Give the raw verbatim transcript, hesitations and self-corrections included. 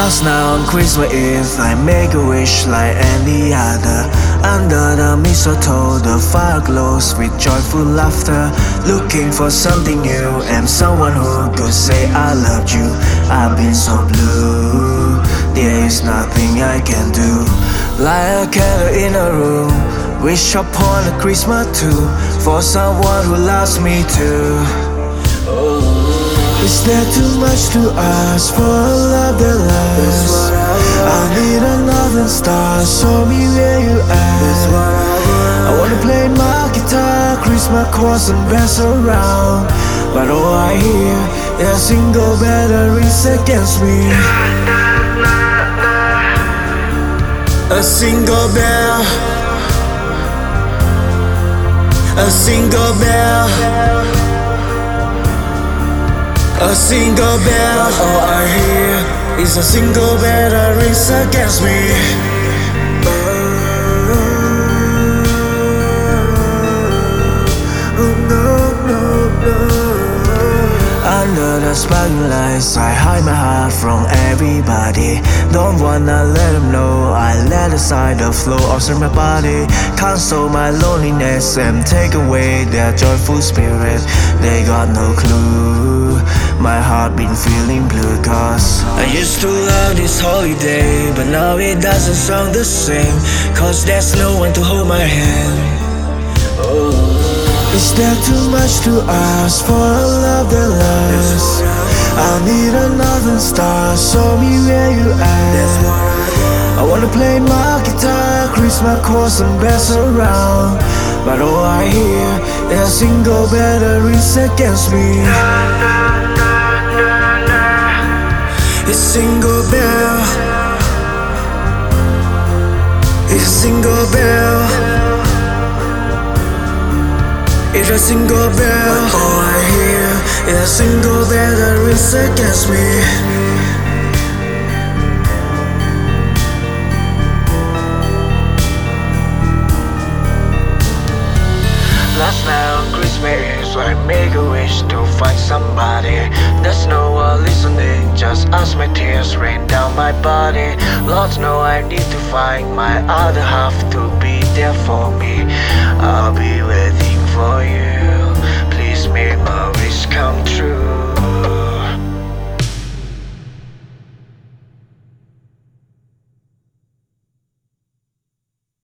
Last night on Christmas Eve, I make a wish like any other. Under the mistletoe, the fire glows with joyful laughter. Looking for something new and someone who could say I loved you. I've been so blue, there is nothing I can do. Light a candle in a room, wish upon a Christmas too, for someone who loves me too. Is there too much to ask for a love that lasts? I need a northern star, show me where you at. I wanna play my guitar, Christmas chords and bells around, but all I hear is single batteries against me. A single bell, a single bell, a single bell. All I hear is a single batteries against me. Oh no, no, no. Under the sparkling lights, I hide my heart from everybody. Don't wanna let them know I let aside the flow of my body. Console my loneliness and take away their joyful spirit. They got no clue, my heart been feeling blue. Cause I used to love this holiday, but now it doesn't sound the same, cause there's no one to hold my hand. Oh. Is there too much to ask for a love that lasts? I need a northern star, show me where you at. I wanna play my guitar, Christmas chords and bells around, but all I hear is single batteries against me. It's single bell, it's single bell, it's a single bell. All I hear is a single batteries against me. Last night on Christmas Eve, I make a wish to find somebody. There's no one listening, just as my tears rain down my body. Lord knows I need to find my other half to be there for me. I'll be with